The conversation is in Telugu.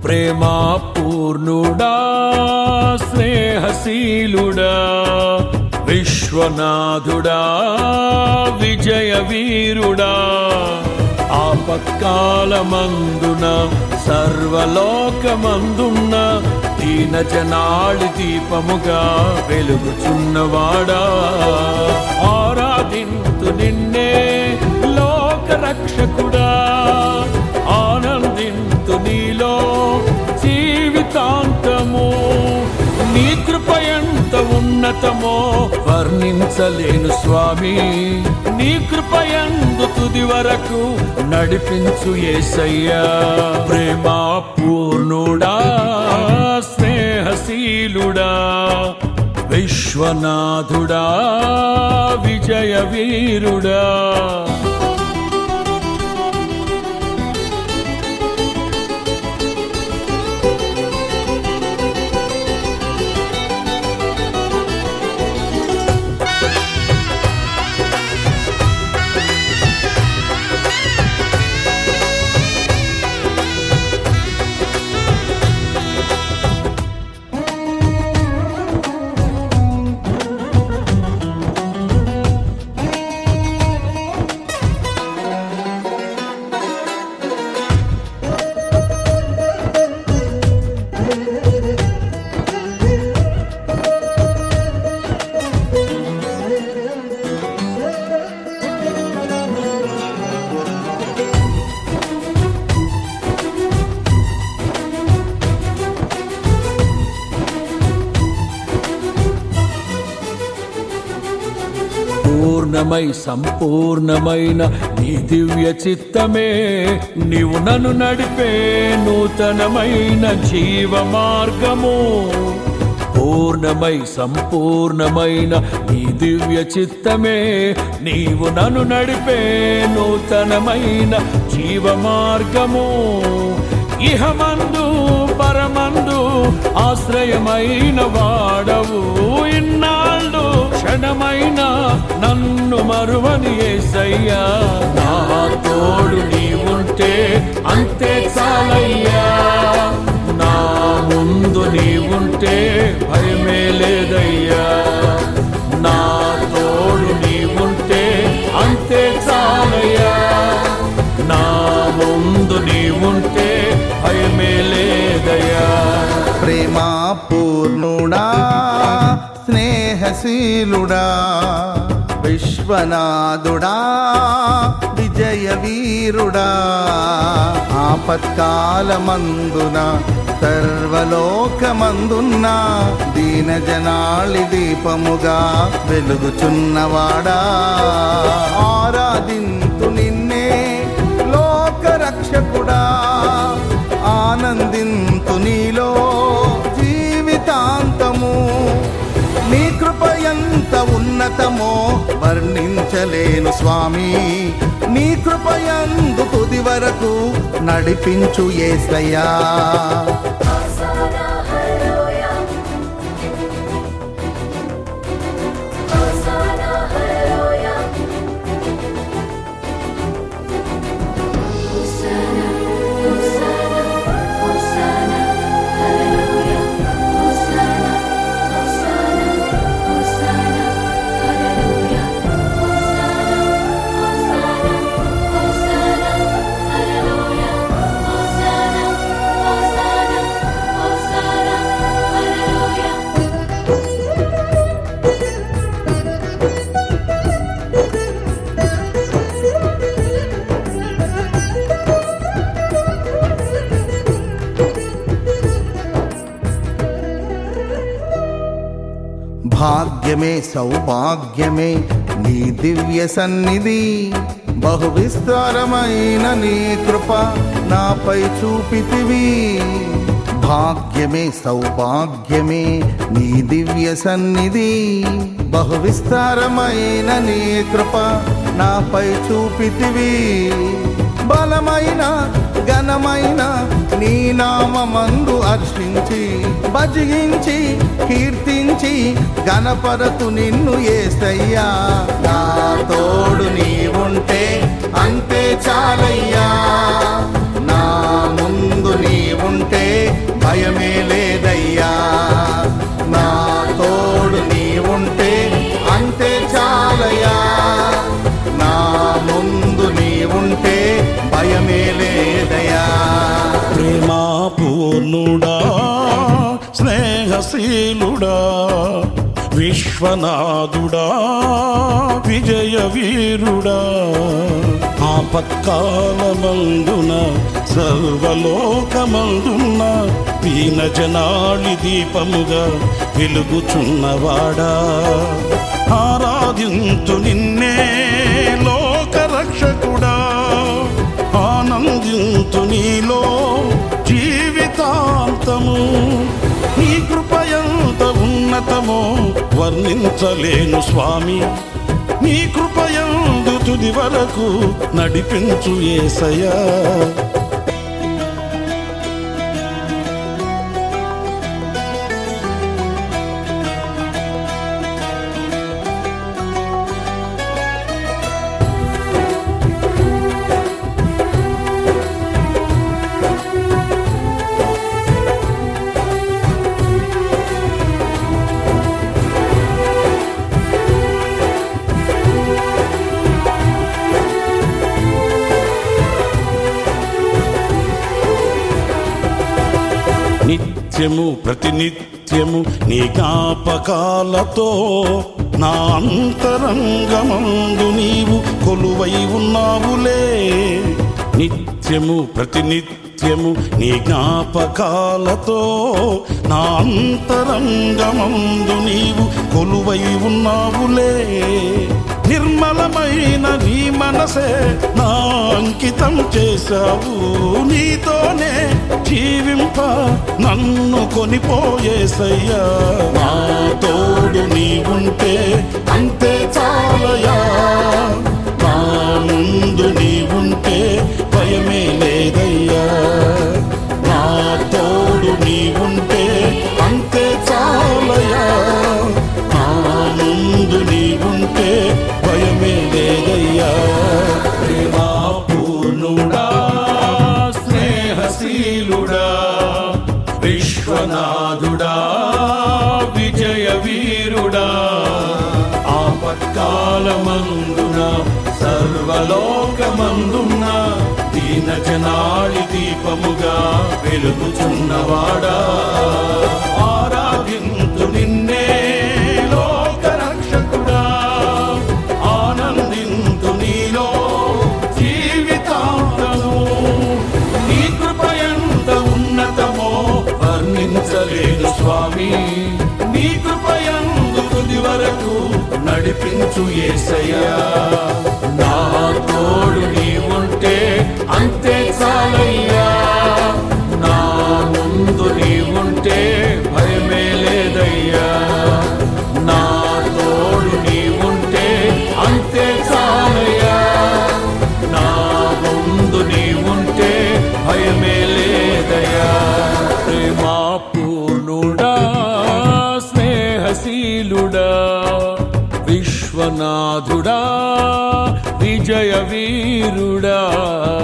ప్రేమా పూర్ణుడా స్నేహశీలుడా విశ్వనాథుడా విజయ వీరుడా ఆపత్కాలమందున సర్వలోకమందున్న దీన జనాళి దీపముగా వెలుగుచున్నవాడా ఆరాధింతు నిన్నే లోక రక్షకుడా ఆనందింతు నీలో జీవితాంతము నీ కృప ఎంత ఉన్నతమో వర్ణించలేను స్వామి నీ కృప యందు తుది వరకు నడిపించు యేసయ్యా ప్రేమా పూర్ణుడా స్నేహశీలుడా విశ్వనాథుడా విజయ వీరుడా పూర్ణమై సంపూర్ణమైన నీ దివ్య చిత్తమే నీవు నన్ను నడిపే నూతనమైన జీవ మార్గము పూర్ణమై సంపూర్ణమైన నీ దివ్య చిత్తమే నీవు నన్ను నడిపే నూతనమైన జీవ మార్గము ఇహమందు పరమందు ఆశ్రయమైన వాడవు ఇన్నాళ్ళు క్షణమైన నన్ను మరువని యేసయ్యా నా తోడు నీవుంటే అంతే చాలయ్యా నా ముందు నీవుంటే భయమే లేదయ్యా నా తోడు నీవుంటే అంతే చాలయ్యా నా ముందు నీవుంటే భయమే లేదయ్యా ప్రేమా పూర్ణుడా స్నేహశీలుడా విశ్వనాథుడా విజయ వీరుడా ఆపత్కాలమందున సర్వలోకమందున్న దీన జనాళి దీపముగా వెలుగుచున్నవాడా ఆరాధింతు నిన్నే లోక రక్షకుడా ఆనందింతు నీలో జీవితాంతము నీ కృప ఎంత ఉన్నతమో వర్ణించలేను స్వామి నీ కృప యందు తుది వరకు నడిపించు యేసయ్యా భాగ్యమే సౌభాగ్యమే నీ దివ్య సన్నిధి బహు విస్తారమైన నీ కృప నాపై చూపితివి భాగ్యమే సౌభాగ్యమే నీ దివ్య సన్నిధి బహు విస్తారమైన నీ కృప నాపై చూపితివి బలమైన ఘనమైన నీ నామమందు అర్చించి భజించి కీర్తించి గణపరతు నిన్ను యేసయ్యా నా తోడు నీవుంటే అంతే చాలయ్యా నా ముందు నీవుంటే పూర్ణుడా స్నేహశీలుడా విశ్వనాథుడా విజయ వీరుడా ఆపత్కాలమందున సర్వలోకమందున దీనజనాళి దీపముగా వెలుగుచున్నవాడా ఆరాధింతు నిన్నే లోకరక్షకుడా ఆనందింతు నీలో జీవితాంతము నీ కృపయంత ఉన్నతమో వర్ణించలేను స్వామి నీ కృపయందు తుది వరకు నడిపించు యేసయ్యా నిత్యము ప్రతినిత్యము నీ జ్ఞాపకాలతో నా అంతరంగమందు నీవు కొలువై ఉన్నావులే నిత్యము ప్రతినిత్యము నీ జ్ఞాపకాలతో నా అంతరంగమందు నీవు కొలువై ఉన్నావులే నిర్మలమైన నీ మనసే నా అంకితం చేశావు నీతోనే జీవింప నన్ను కొనిపోయేసయ్యా నా తోడు నీవుంటే అంతే చాలయా నా ముందు నీవుంటే భయమే లేదయ్యా నా తోడు నీవుంటే అంతే చాలయా నా ముందు నీవుంటే భయమే లేదయ్యా ప్రేమా పూర్ణుడా స్నేహశీలుడా విశ్వనాథుడా విజయ వీరుడా ఆపత్కాలమందున సర్వలోకమందున దీనజనాళి దీపముగా వెలుగుచున్నవాడా ఆరాధింతు నిన్నే లోకరక్షకుడా ఆనందింతు నీలో జీవితాంతము నీ కృపయంత ఉన్నతమో వర్ణించలేను స్వామి నీ కృపయందు తుది వరకు నడిపించు యేసయ్యా నా తోడు నీవుంటే అంతే చాలయ్యా నా ముందు నీవుంటే భయమే లేదయ్యా నా తోడు నీవుంటే అంతే చాలయ్యా నా ముందు నీవుంటే భయమే లేదయ్యా ప్రేమా పూర్ణుడా స్నేహశీలుడా విశ్వనాథుడా విజయ వీరుడా